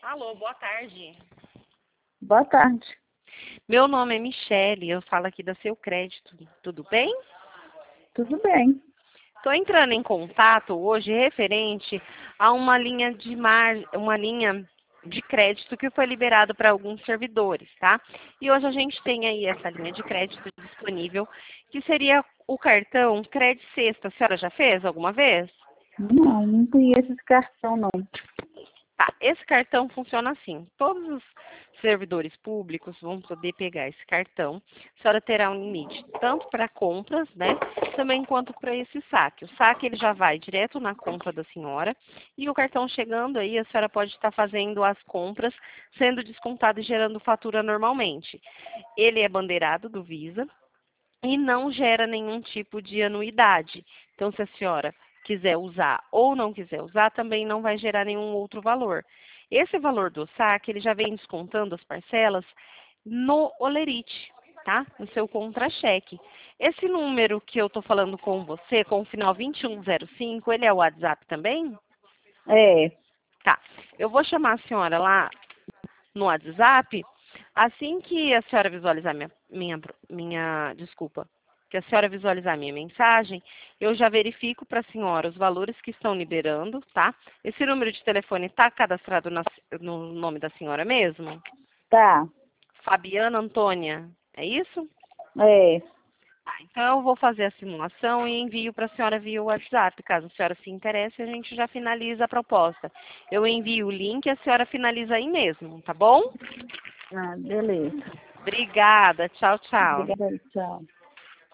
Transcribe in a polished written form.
Alô, boa tarde. Boa tarde. Meu nome é Michele, eu falo aqui da Seu Crédito. Tudo bem? Tudo bem. Estou entrando em contato hoje referente a uma linha de crédito que foi liberado para alguns servidores, tá? E hoje a gente tem aí essa linha de crédito disponível, que seria o cartão Crédito Sexta. A senhora já fez alguma vez? Não conheço esse cartão, não. Tá, esse cartão funciona assim. Todos os servidores públicos vão poder pegar esse cartão. A senhora terá um limite tanto para compras, né, também quanto para esse saque. O saque ele já vai direto na conta da senhora e o cartão chegando aí, a senhora pode estar fazendo as compras, sendo descontado e gerando fatura normalmente. Ele é bandeirado do Visa e não gera nenhum tipo de anuidade. Então, se a senhora quiser usar ou não quiser usar, também não vai gerar nenhum outro valor. Esse valor do saque, ele já vem descontando as parcelas no Olerite, tá? No seu contra-cheque. Esse número que eu estou falando com você, com o final 2105, ele é o WhatsApp também? É, Tá. Eu vou chamar a senhora lá no WhatsApp. Assim que a senhora visualizar desculpa, que a senhora visualizar minha mensagem, eu já verifico para a senhora os valores que estão liberando, tá? Esse número de telefone está cadastrado no nome da senhora mesmo? tá. Fabiana Antônia, é isso? É, Tá, então eu vou fazer a simulação e envio para a senhora via WhatsApp. Caso a senhora se interesse, a gente já finaliza a proposta. Eu envio o link e a senhora finaliza aí mesmo, tá bom? beleza. Obrigada. Tchau, tchau. Obrigada, tchau.